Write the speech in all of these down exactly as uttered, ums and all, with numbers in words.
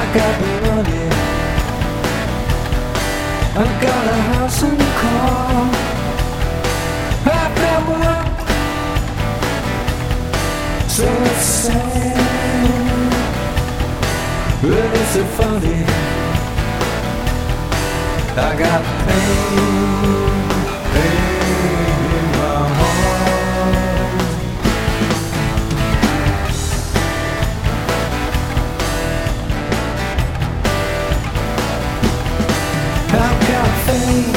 got the money, I've got a house and a car, I've got work, so it's sad, but it's so funny. I got pain, pain in my heart. I've got fame,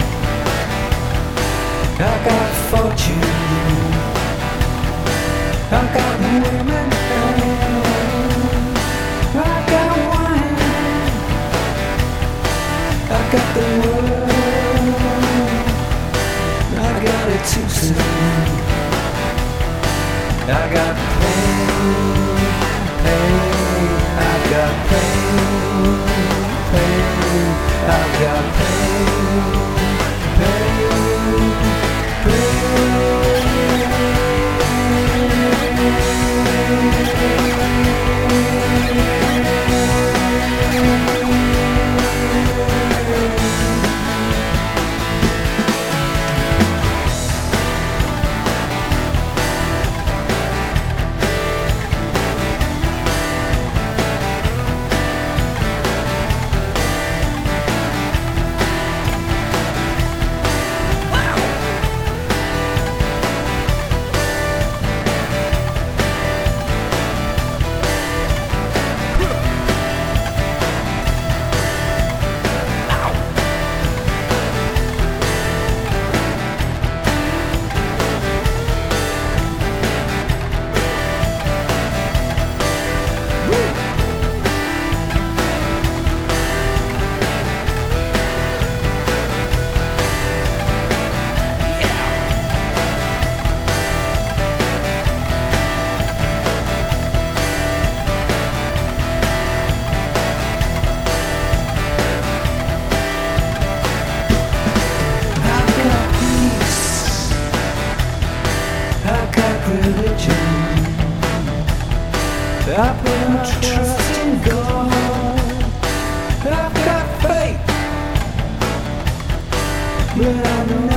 I got fortune, I got women, I got wine, I got the world, I got it too soon. I got pain, pain, I've got pain, pain, I've got pain, pain, pain. Religion, I put my trust in God. I've got faith, but I know